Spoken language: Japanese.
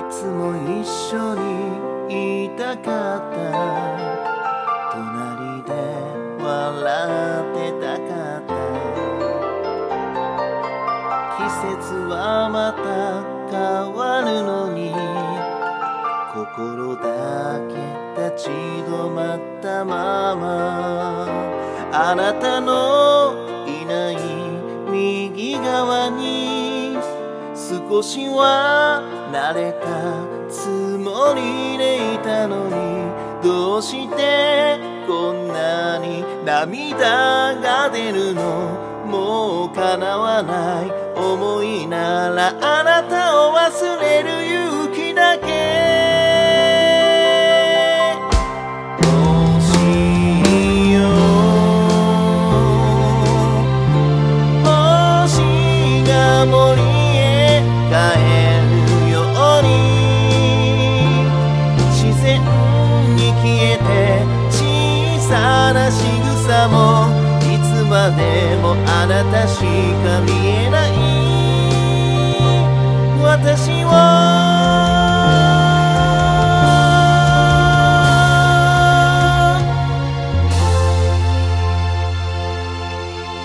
つも一緒にいたかった、隣で笑ってたかった。季節はまた変わるのに、心だけ立ち止まったまま、あなたのいない右側に少しは慣れたつもりでいたのに、どうしてこんなに涙が出るの。もう叶わない思いなら、あなたを忘れる勇気だけ。森へ帰るように、自然に消えて小さな仕草も、いつまでもあなたしか見えない私を